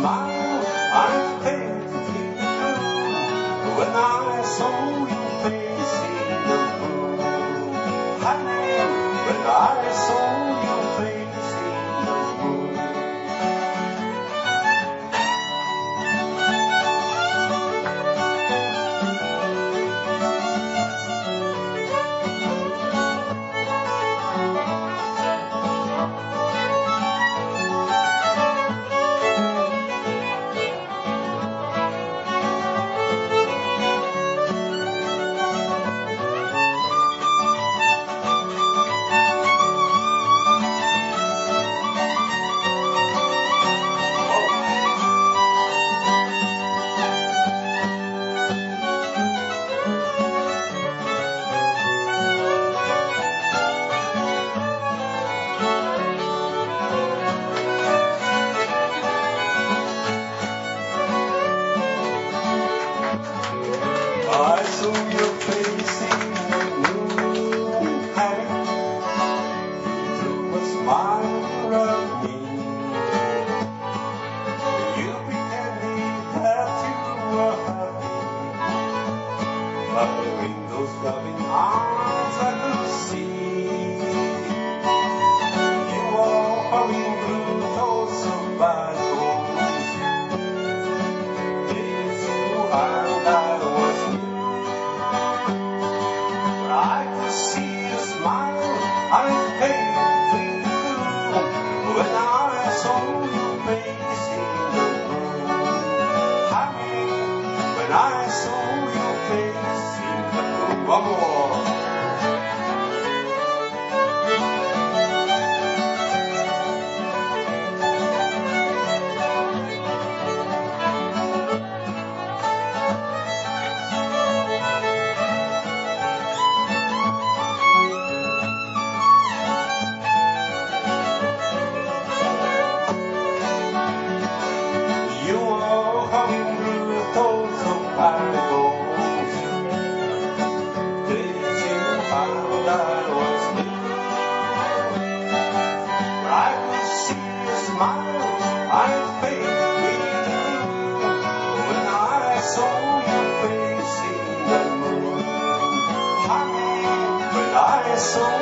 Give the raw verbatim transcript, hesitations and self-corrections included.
smile I painted blue when I saw your face in the moon. Honey, when I saw your face in the moon. I saw your face in the moon, honey. You threw a smile at me. You pretended that you were happy, but in those loving arms I could see you were hurrying through thoughts of bad goals. This you and I was new. I could see a smile I painted blue when I saw your face in the moon. Honey, when I saw your face in the moon. One more. You are coming through thoughts of parables. Did you find I was new? I could see a smile I painted blue when I saw your face in the moon. Honey, when I saw